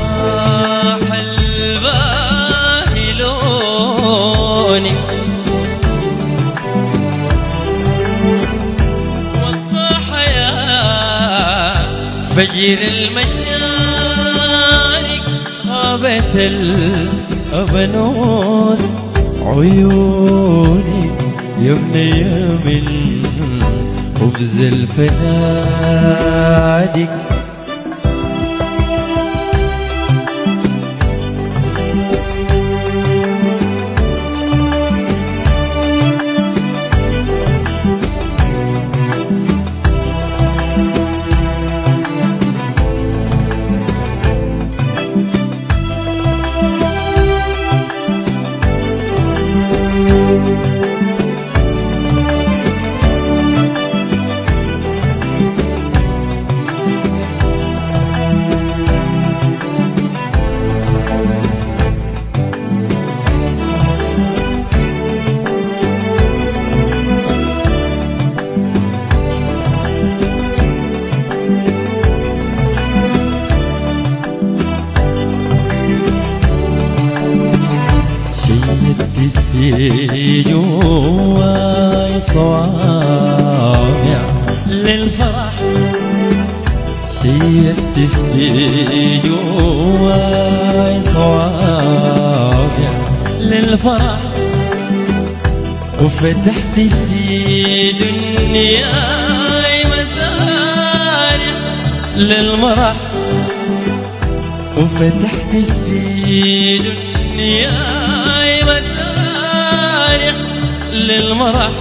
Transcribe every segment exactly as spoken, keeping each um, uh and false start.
الباهي لوني وضح يا فجر المشارق غابت الأبنوس عيوني يا بني من خبز الفنادق في جواي صوامع للفرح شيدت في جواي صوامع للفرح وفتحت في دنياي مزارع للمرح وفتحت في دنياي مزارع للمرح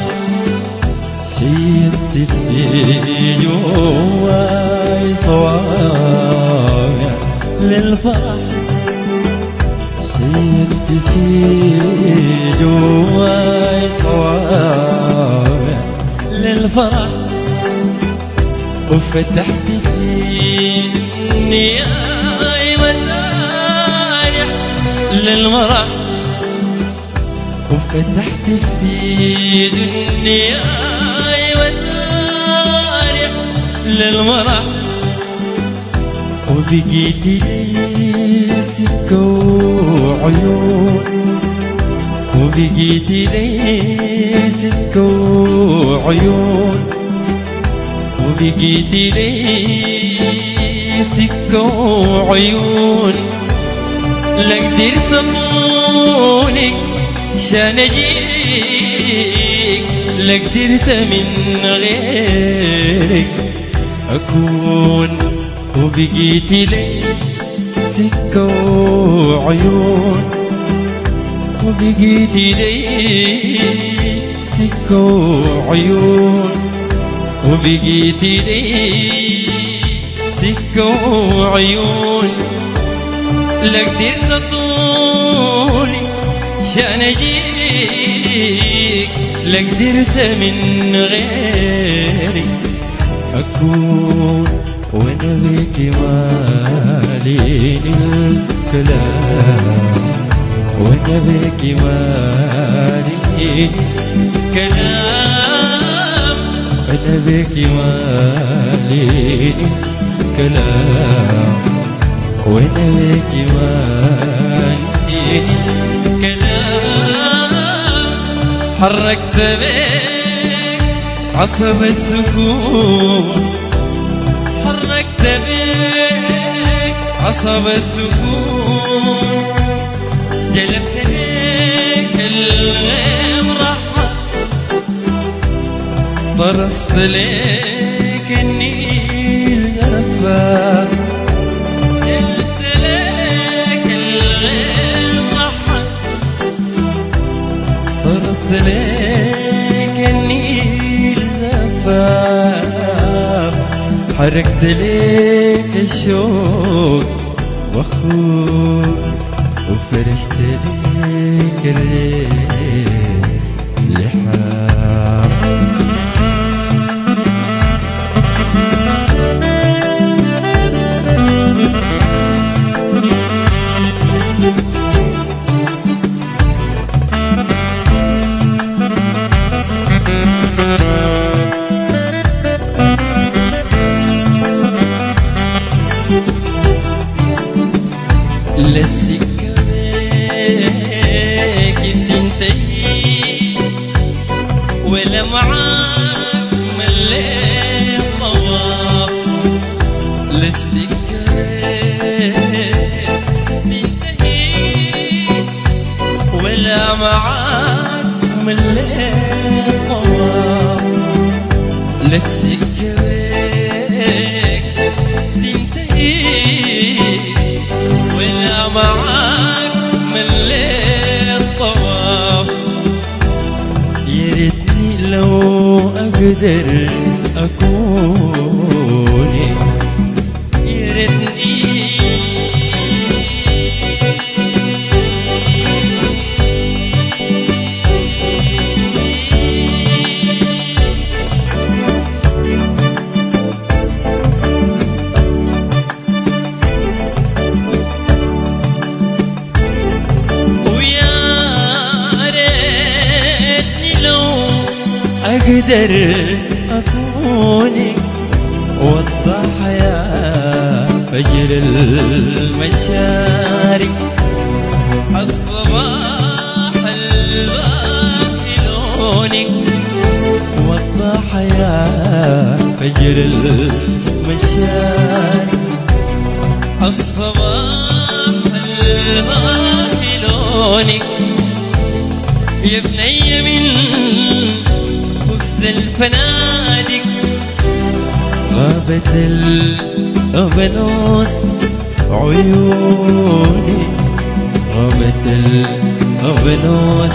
شيدت في جواي صوامع للفرح شيدت في جواي صوامع للفرح وفتحت في دنياي مزارع للمرح وفتحت في دنياي مزارع للمرح وبقيت لي سكة وعيون وبقيت لي سكة وعيون وبقيت لي سكة وعيون لا قدرت أطولك شان أجيك لا قدرت من غيرك أكون وبقيت لي سكة وعيون وبقيت لي سكة وعيون وبقيت لي سكة وعيون لا قدرت أطولي شان أجيك لا قدرت من غيري أكون وأنا بك مالين الكلام وأنا بك مالين الكلام أنا بك مالين الكلام وأنا بك مالين الكلام حركت بك عصب السكون حركت بك عصب السكون جلبت لك الغيم رحمة طرست لك النيل جفا جلبت لك الغيم رحمة طرست لك النيل جفا حركت لك الشوق واخوك وفرشت لك الريح لحام للسكة بيك بتنتهي ولا معاك مليت طواف. للسكة بيك تنتهي ولا معاك مليت طواف. للسكة بيك تنتهي ولا معاك مليت طواف. يا ريتني لو اقدر اكون، يا ريتني أقدر أكون والضحايا فجر المشارق. الصباح الباهي لونك والضحايا فجر المشارق. الصباح الباهي لونك يا بني من الفنادق. غابت الأبنوس عيوني، غابت الأبنوس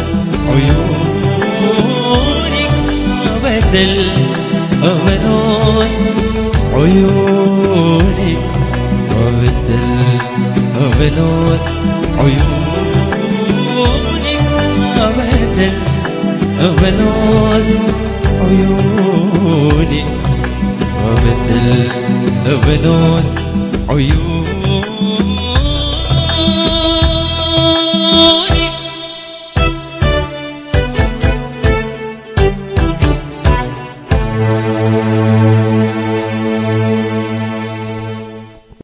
عيوني، غابت الأبنوس عيوني، غابت الأبنوس عيوني، غابت الأبنوس عيوني، غابت الأبنوس عيوني.